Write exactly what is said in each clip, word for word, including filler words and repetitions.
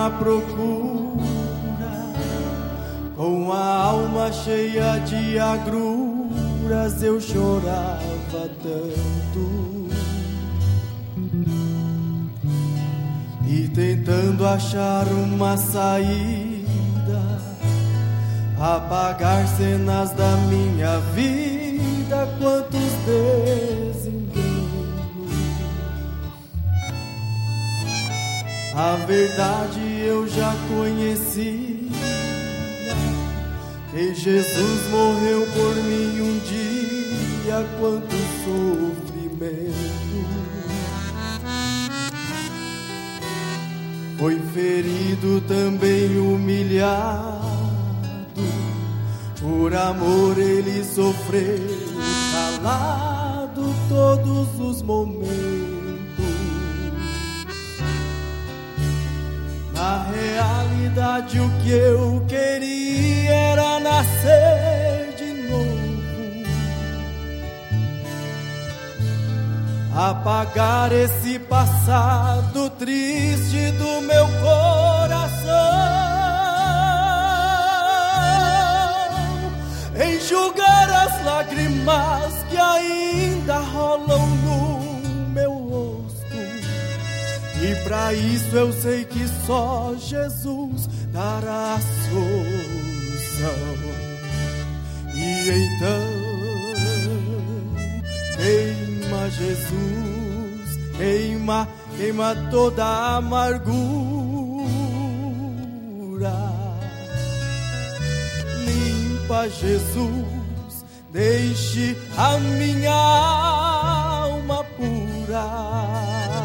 à procura, com a alma cheia de agruras, eu chorava tanto. E tentando achar uma saída, apagar cenas da minha vida, quantos desenganos. A verdade eu já conhecia, que Jesus morreu por mim um dia, quanto sofrimento. Foi ferido, também humilhado, por amor ele sofreu, calado todos os momentos. Na realidade o que eu queria era nascer de novo, apagar esse passado triste do meu coração, enxugar as lágrimas que ainda rolam no meu rosto. E pra isso eu sei que só Jesus dará a solução. E então queima Jesus, queima, queima toda a amargura. Limpa Jesus, deixe a minha alma pura.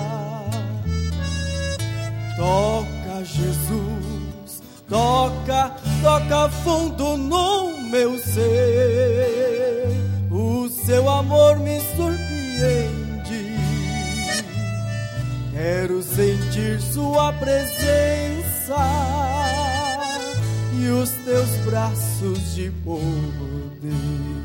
Toca Jesus, toca, toca fundo no meu ser. O seu amor me surpreende. Quero sentir sua presença e os teus braços de poder.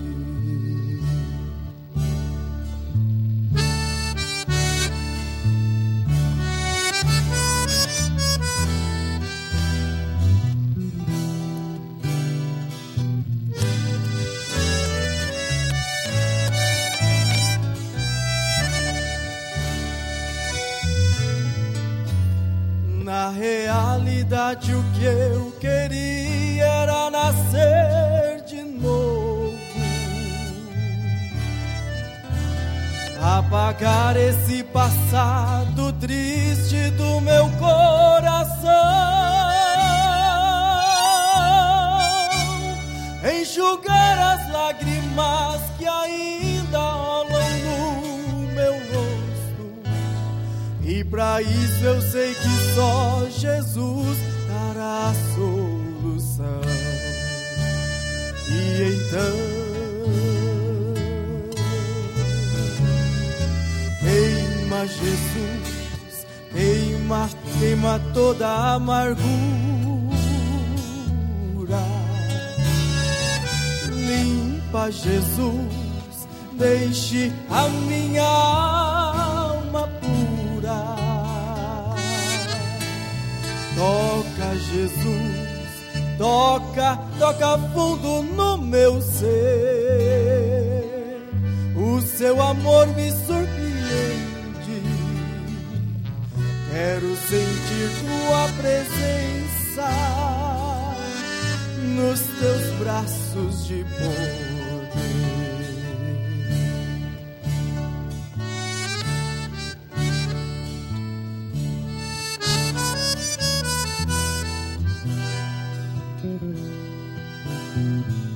Na realidade o que eu queria era nascer de novo, apagar esse passado triste do meu coração, enxugar as lágrimas que ainda rolam no meu rosto. E pra isso eu sei que só Jesus dará a solução. E então queima Jesus, queima, queima toda a amargura. Limpa Jesus, deixe a minha alma pura. Toca Jesus, toca, toca fundo no meu ser. O seu amor me surpreende. Quero sentir tua presença nos teus braços de poder. Thank you.